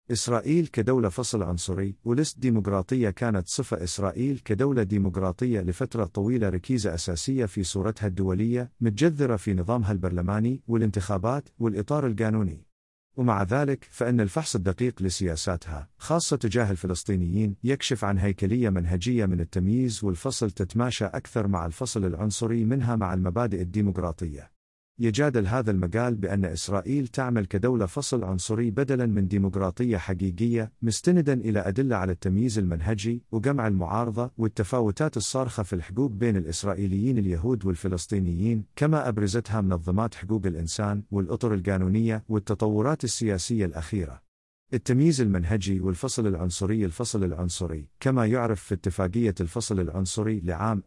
إسرائيل كدولة فصل عنصري ولست ديمقراطية. كانت صفة إسرائيل كدولة ديمقراطية لفترة طويلة ركيزة أساسية في صورتها الدولية، متجذرة في نظامها البرلماني والانتخابات والإطار القانوني. ومع ذلك فإن الفحص الدقيق لسياساتها خاصة تجاه الفلسطينيين يكشف عن هيكلية منهجية من التمييز والفصل تتماشى أكثر مع الفصل العنصري منها مع المبادئ الديمقراطية. يجادل هذا المقال بأن إسرائيل تعمل كدولة فصل عنصري بدلاً من ديمقراطية حقيقية، مستنداً إلى أدلة على التمييز المنهجي وجمع المعارضة والتفاوتات الصارخة في الحقوق بين الإسرائيليين اليهود والفلسطينيين، كما أبرزتها منظمات حقوق الإنسان والأطر القانونية والتطورات السياسية الأخيرة. التمييز المنهجي والفصل العنصري. الفصل العنصري كما يعرف في اتفاقية الفصل العنصري لعام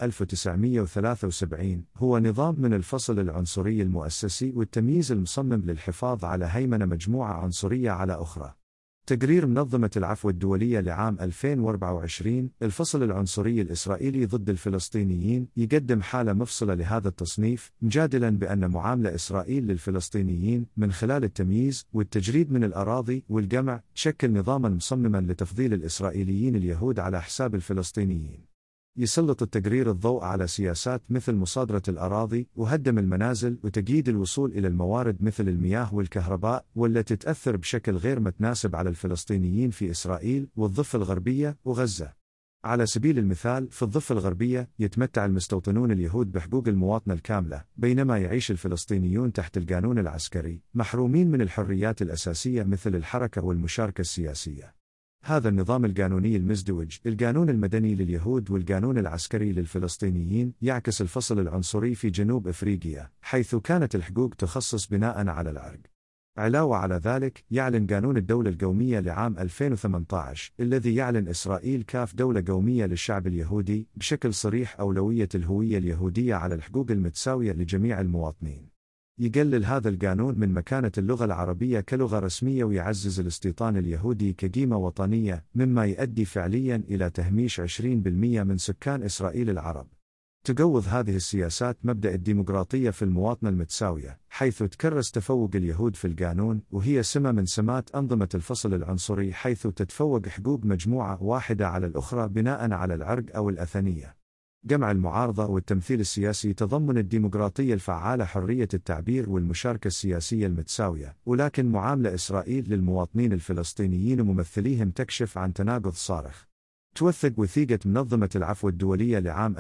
1973 هو نظام من الفصل العنصري المؤسسي والتمييز المصمم للحفاظ على هيمنة مجموعة عنصرية على أخرى. تقرير منظمة العفو الدولية لعام 2024 الفصل العنصري الإسرائيلي ضد الفلسطينيين يقدم حالة مفصلة لهذا التصنيف، مجادلا بأن معاملة إسرائيل للفلسطينيين من خلال التمييز والتجريد من الأراضي والجمع تشكل نظاما مصمما لتفضيل الإسرائيليين اليهود على حساب الفلسطينيين. يسلط التقرير الضوء على سياسات مثل مصادرة الأراضي وهدم المنازل وتقييد الوصول إلى الموارد مثل المياه والكهرباء، والتي تأثر بشكل غير متناسب على الفلسطينيين في إسرائيل والضفة الغربية وغزة. على سبيل المثال، في الضفة الغربية يتمتع المستوطنون اليهود بحقوق المواطنة الكاملة، بينما يعيش الفلسطينيون تحت القانون العسكري محرومين من الحريات الأساسية مثل الحركة والمشاركة السياسية. هذا النظام القانوني المزدوج، القانون المدني لليهود والقانون العسكري للفلسطينيين، يعكس الفصل العنصري في جنوب إفريقيا، حيث كانت الحقوق تخصص بناء على العرق. علاوة على ذلك، يعلن قانون الدولة القومية لعام 2018 الذي يعلن إسرائيل كدولة قومية للشعب اليهودي بشكل صريح أولوية الهوية اليهودية على الحقوق المتساوية لجميع المواطنين. يقلل هذا القانون من مكانة اللغة العربية كلغة رسمية ويعزز الاستيطان اليهودي كقيمة وطنية، مما يؤدي فعليا إلى تهميش 20% من سكان إسرائيل العرب. تجوز هذه السياسات مبدأ الديمقراطية في المواطنة المتساوية، حيث تكرس تفوق اليهود في القانون، وهي سمة من سمات أنظمة الفصل العنصري، حيث تتفوق حقوق مجموعة واحدة على الأخرى بناء على العرق أو الأثنية. جمع المعارضة والتمثيل السياسي. تضمن الديمقراطية الفعالة حرية التعبير والمشاركة السياسية المتساوية، ولكن معاملة إسرائيل للمواطنين الفلسطينيين وممثليهم تكشف عن تناقض صارخ. توثق وثيقة منظمة العفو الدولية لعام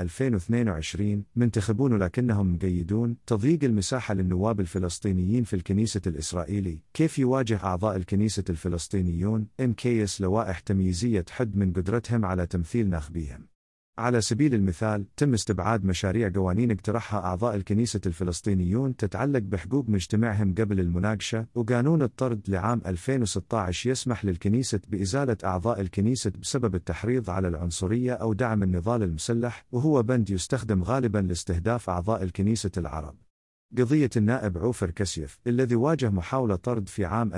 2022 منتخبون لكنهم مقيدون تضييق المساحة للنواب الفلسطينيين في الكنيسة الإسرائيلي. كيف يواجه أعضاء الكنيسة الفلسطينيون MKS لوائح تمييزية تحد من قدرتهم على تمثيل ناخبيهم؟ على سبيل المثال، تم استبعاد مشاريع قوانين اقترحها أعضاء الكنيسة الفلسطينيون تتعلق بحقوق مجتمعهم قبل المناقشة، وقانون الطرد لعام 2016 يسمح للكنيسة بإزالة أعضاء الكنيسة بسبب التحريض على العنصرية أو دعم النضال المسلح، وهو بند يستخدم غالبا لاستهداف أعضاء الكنيسة العرب. قضية النائب عوفر كسيف الذي واجه محاولة طرد في عام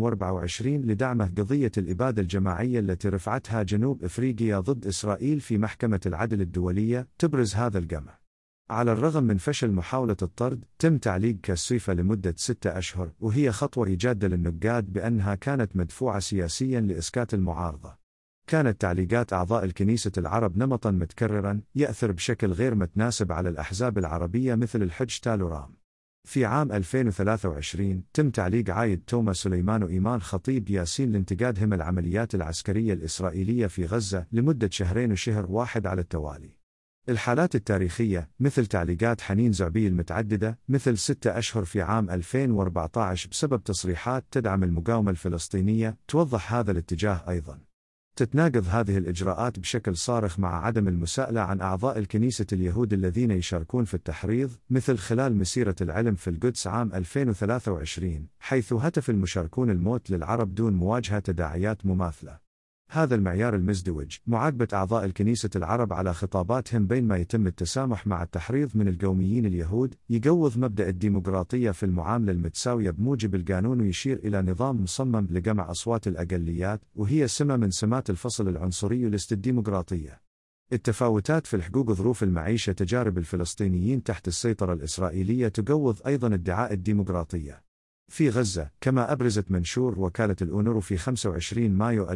2024 لدعمه قضية الإبادة الجماعية التي رفعتها جنوب إفريقيا ضد إسرائيل في محكمة العدل الدولية، تبرز هذا القمع. على الرغم من فشل محاولة الطرد، تم تعليق كسيف لمدة 6 أشهر، وهي خطوة يجادل النقاد بأنها كانت مدفوعة سياسيا لإسكات المعارضة. كانت تعليقات أعضاء الكنيسة العرب نمطا متكررا يأثر بشكل غير متناسب على الأحزاب العربية مثل الحج تالورام. في عام 2023 تم تعليق عايد توما سليمان وإيمان خطيب ياسين لانتقادهم العمليات العسكرية الإسرائيلية في غزة لمدة 2 وشهر واحد على التوالي. الحالات التاريخية مثل تعليقات حنين زعبي المتعددة مثل 6 أشهر في عام 2014 بسبب تصريحات تدعم المقاومة الفلسطينية توضح هذا الاتجاه أيضا. تتناقض هذه الإجراءات بشكل صارخ مع عدم المساءلة عن أعضاء الكنيسة اليهود الذين يشاركون في التحريض، مثل خلال مسيرة العلم في القدس عام 2023، حيث هتف المشاركون الموت للعرب دون مواجهة تداعيات مماثلة. هذا المعيار المزدوج، معاقبة أعضاء الكنيسة العرب على خطاباتهم بينما يتم التسامح مع التحريض من القوميين اليهود، يجوز مبدأ الديمقراطية في المعاملة المتساوية بموجب القانون، ويشير إلى نظام مصمم لجمع أصوات الأقليات، وهي سمة من سمات الفصل العنصري لست الديمقراطية. التفاوتات في الحقوق، ظروف المعيشة، تجارب الفلسطينيين تحت السيطرة الإسرائيلية تجوز أيضا ادعاء الديمقراطية. في غزة، كما أبرزت منشور وكالة الأونرو في 25 مايو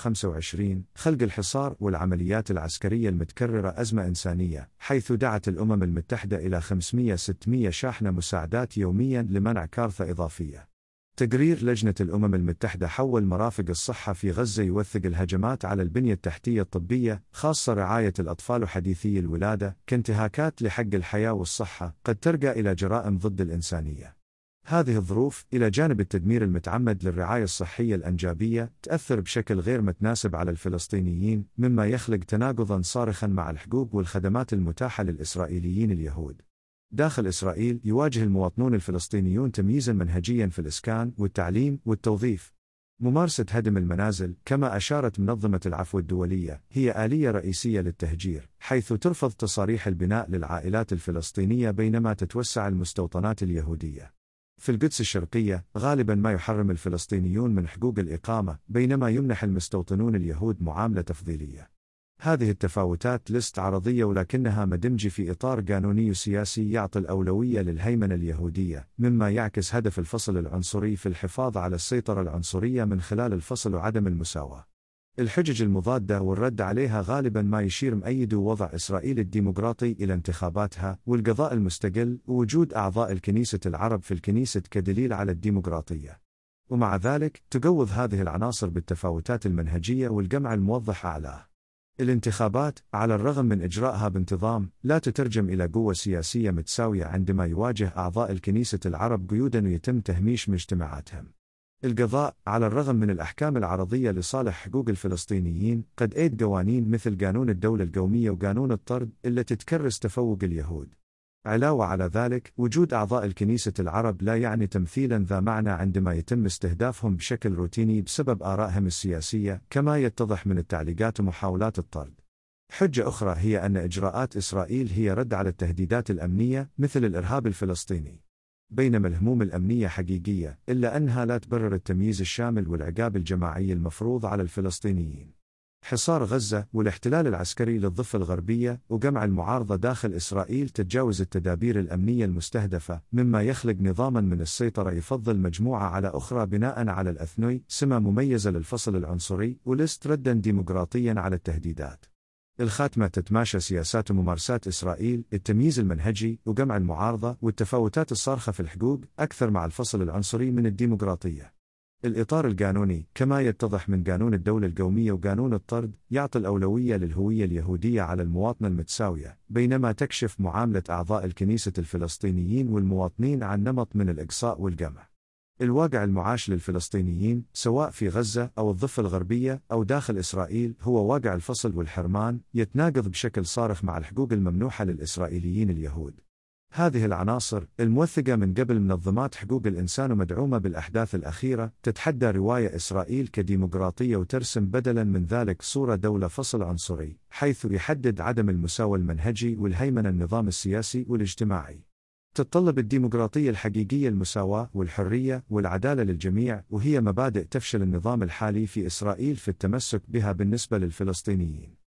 2025، خلق الحصار والعمليات العسكرية المتكررة أزمة إنسانية، حيث دعت الأمم المتحدة إلى 500-600 شاحنة مساعدات يوميا لمنع كارثة إضافية. تقرير لجنة الأمم المتحدة حول مرافق الصحة في غزة يوثق الهجمات على البنية التحتية الطبية، خاصة رعاية الأطفال وحديثي الولادة، كانتهاكات لحق الحياة والصحة قد ترجع إلى جرائم ضد الإنسانية. هذه الظروف، إلى جانب التدمير المتعمد للرعاية الصحية الأنجابية، تأثر بشكل غير متناسب على الفلسطينيين، مما يخلق تناقضاً صارخاً مع الحقوق والخدمات المتاحة للإسرائيليين اليهود. داخل إسرائيل، يواجه المواطنون الفلسطينيون تمييزاً منهجياً في الإسكان والتعليم والتوظيف. ممارسة هدم المنازل، كما أشارت منظمة العفو الدولية، هي آلية رئيسية للتهجير، حيث ترفض تصاريح البناء للعائلات الفلسطينية بينما تتوسع المستوطنات اليهودية. في القدس الشرقية، غالباً ما يحرم الفلسطينيون من حقوق الإقامة، بينما يمنح المستوطنون اليهود معاملة تفضيلية. هذه التفاوتات لست عرضية، ولكنها مدمجة في إطار قانوني سياسي يعطي الأولوية للهيمنة اليهودية، مما يعكس هدف الفصل العنصري في الحفاظ على السيطرة العنصرية من خلال الفصل وعدم المساواة. الحجج المضادة والرد عليها غالباً ما يشير مؤيد وضع إسرائيل الديمقراطي إلى انتخاباتها والقضاء المستقل ووجود أعضاء الكنيسة العرب في الكنيسة كدليل على الديمقراطية. ومع ذلك، تجوز هذه العناصر بالتفاوتات المنهجية والجمع الموضح أعلاه. الانتخابات، على الرغم من إجراءها بانتظام، لا تترجم إلى قوة سياسية متساوية عندما يواجه أعضاء الكنيسة العرب قيوداً ويتم تهميش مجتمعاتهم. القضاء، على الرغم من الأحكام العرضية لصالح حقوق الفلسطينيين، قد أيد قوانين مثل قانون الدولة القومية وقانون الطرد التي تكرس تفوق اليهود. علاوة على ذلك، وجود أعضاء الكنيسة العرب لا يعني تمثيلاً ذا معنى عندما يتم استهدافهم بشكل روتيني بسبب آرائهم السياسية، كما يتضح من التعليقات ومحاولات الطرد. حجة أخرى هي أن إجراءات إسرائيل هي رد على التهديدات الأمنية مثل الإرهاب الفلسطيني. بينما الهموم الأمنية حقيقية، إلا أنها لا تبرر التمييز الشامل والعقاب الجماعي المفروض على الفلسطينيين. حصار غزة والاحتلال العسكري للضفة الغربية وجمع المعارضة داخل إسرائيل تتجاوز التدابير الأمنية المستهدفة، مما يخلق نظاماً من السيطرة يفضل مجموعة على أخرى بناءً على الأثني، سمة مميزة للفصل العنصري، ولست رداً ديمقراطياً على التهديدات. الخاتمة تتماشى سياسات وممارسات إسرائيل، التمييز المنهجي وجمع المعارضة والتفاوتات الصارخة في الحقوق، أكثر مع الفصل العنصري من الديمقراطية. الإطار القانوني، كما يتضح من قانون الدولة القومية وقانون الطرد، يعطي الأولوية للهوية اليهودية على المواطنة المتساوية، بينما تكشف معاملة أعضاء الكنيسة الفلسطينيين والمواطنين عن نمط من الإقصاء والجمع. الواقع المعاش للفلسطينيين، سواء في غزة أو الضفة الغربية أو داخل إسرائيل، هو واقع الفصل والحرمان، يتناقض بشكل صارخ مع الحقوق الممنوحة للإسرائيليين اليهود. هذه العناصر، الموثقة من قبل منظمات حقوق الإنسان ومدعومة بالأحداث الأخيرة، تتحدى رواية إسرائيل كديمقراطية وترسم بدلاً من ذلك صورة دولة فصل عنصري، حيث يحدد عدم المساواة المنهجي والهيمنة النظام السياسي والاجتماعي. تتطلب الديمقراطية الحقيقية المساواة والحرية والعدالة للجميع، وهي مبادئ تفشل النظام الحالي في إسرائيل في التمسك بها بالنسبة للفلسطينيين.